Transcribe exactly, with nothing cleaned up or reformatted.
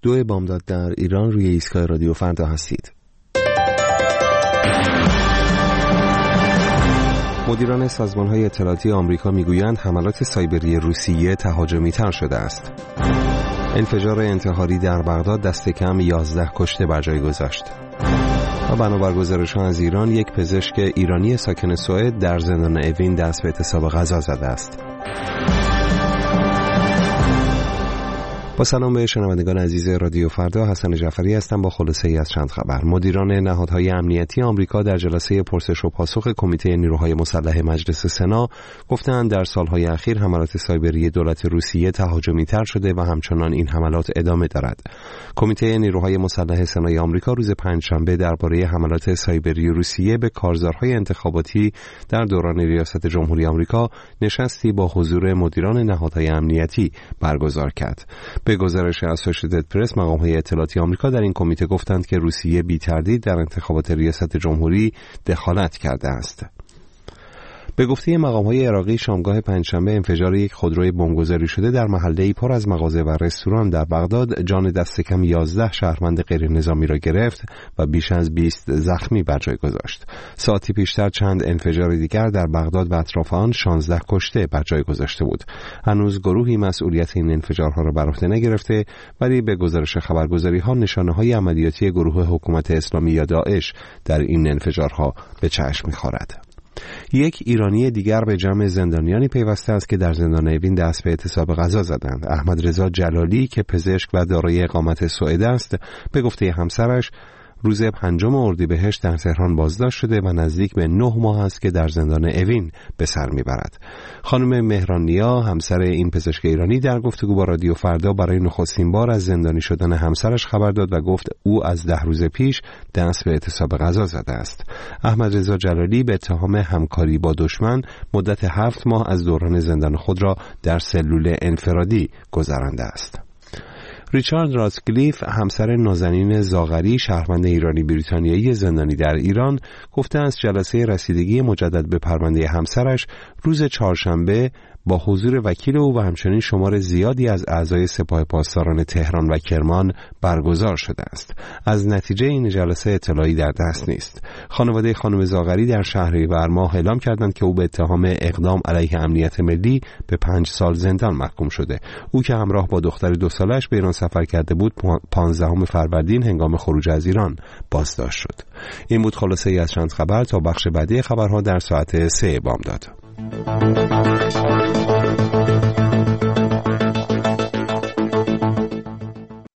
دو بامداد در ایران روی ایستگاه رادیو فردا هستید. مدیران سازمان‌های اطلاعاتی آمریکا میگویند حملات سایبری روسیه تهاجمی‌تر شده است. انفجار انتحاری در بغداد دست کم یازده کشته بر جای گذاشت. و بنابر گزارش‌ها از ایران، یک پزشک ایرانی ساکن سوئد در زندان اوین دست به اعتصاب غذا زده است. با سلام به شنوندگان عزیز رادیو فردا، حسن جعفری هستم با خلاصه‌ای از چند خبر. مدیران نهادهای امنیتی آمریکا در جلسه پرسش و پاسخ کمیته نیروهای مسلح مجلس سنا گفتند در سالهای اخیر حملات سایبری دولت روسیه تهاجمی‌تر شده و همچنان این حملات ادامه دارد. کمیته نیروهای مسلح سنای آمریکا روز پنجشنبه درباره حملات سایبری روسیه به کارزارهای انتخاباتی در دوران ریاست جمهوری آمریکا نشستی با حضور مدیران نهادهای امنیتی برگزار کرد. به گزارش اسوشییتد پرس، مقام‌های اطلاعاتی آمریکا در این کمیته گفتند که روسیه بی تردید در انتخابات ریاست جمهوری دخالت کرده است. به گفته مقام‌های عراقی، شامگاه پنجشنبه انفجار یک خودروی بمبگذاری شده در محله‌ای پر از مغازه و رستوران در بغداد جان دست کم یازده شهروند غیر نظامی را گرفت و بیش از بیست زخمی بر جای گذاشت. ساعتی پیشتر چند انفجار دیگر در بغداد و اطراف آن شانزده کشته بر جای گذاشته بود. هنوز گروهی مسئولیت این انفجارها را بر عهده نگرفته، ولی به گزارش خبرگزاری‌ها نشانه‌های عملیاتی گروه حکومت اسلامی یا داعش در این انفجارها به چشم می‌خورد. یک ایرانی دیگر به جمع زندانیانی پیوسته است که در زندان اوین دست به اعتصاب غذا زدند. احمد رضا جلالی که پزشک و دارای اقامت سوئد است، به گفته همسرش روز پنجم اردیبهشت در تهران بازداشت شده و نزدیک به نه ماه است که در زندان اوین به سر میبرد. خانم مهران نیا، همسر این پزشک ایرانی، در گفتگو با رادیو فردا برای نخستین بار از زندانی شدن همسرش خبر داد و گفت او از ده روز پیش دست به اعتصاب غذا زده است. احمد رضا جلالی به اتهام همکاری با دشمن مدت هفت ماه از دوران زندان خود را در سلول انفرادی گذرانده است. ریچارد راتکلیف، همسر نازنین زاغری، شهروند ایرانی بریتانیایی زندانی در ایران، گفته است جلسه رسیدگی مجدد به پرونده همسرش روز چهارشنبه با حضور وکیل او و همچنین شمار زیادی از اعضای سپاه پاسداران تهران و کرمان برگزار شده است. از نتیجه این جلسه اطلاعی در دست نیست. خانواده خانم زاغری در شهریور ماه اعلام کردند که او به اتهام اقدام علیه امنیت ملی به پنج سال زندان محکوم شده. او که همراه با دختر دو سالش به ایران سفر کرده بود، پانزدهم فروردین هنگام خروج از ایران بازداشت شد. این بود خلاصه ای از چند خبر. تا بخش بعدی خبرها در ساعت سه بامداد.